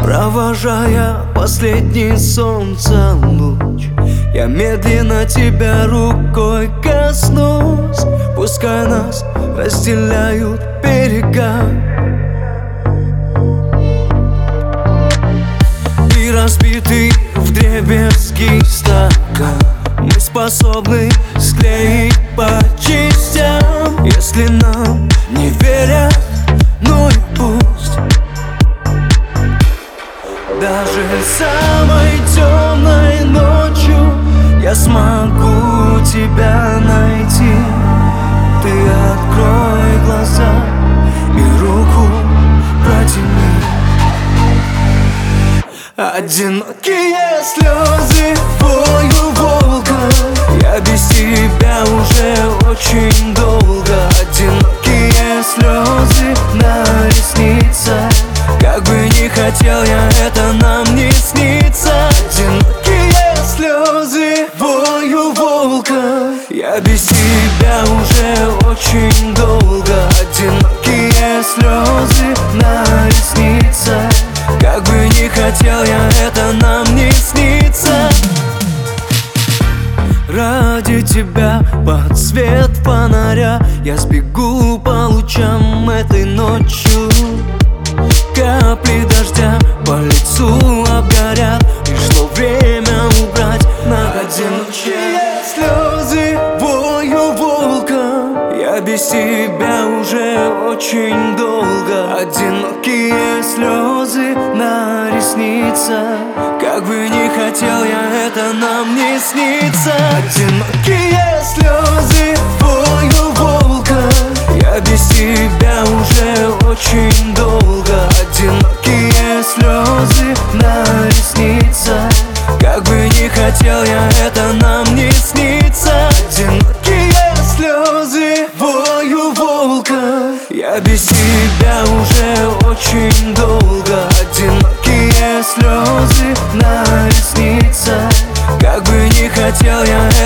Провожая последний солнца луч, я медленно тебя рукой коснусь. Пускай нас разделяют берега и разбитый вдребезги стакан мы способны склеить по частям. Если нам не верят, ну и пусть. Даже самой темной ночью я смогу тебя найти. Ты открой глаза и руку протяни. Одинокие слезы вою волка, я без тебя уже очень долго. Одинокие слезы на ресницах, как бы не хотел я, это нам не снится. Одинокие слезы вою волка, я без тебя уже очень долго. Одинокие слезы на ресницах, как бы не хотел я, это нам не снится. Ради тебя под свет фонаря я сбегу по лучам этой ночью. Капли дождя по лицу обгорят, пришло время убрать на одинокие слезы вою волка, я без тебя уже очень долго. Одинокие слезы на ресницах, как бы не хотел я, это нам не снится. Одинокие слезы вою волка, я без тебя уже очень долго. Одинокие слезы на ресницах, как бы не хотел я, это нам не снится. Одинокие слезы вою волка, я без тебя уже очень долго. Одинокие слезы на ресницах, как бы не хотел я,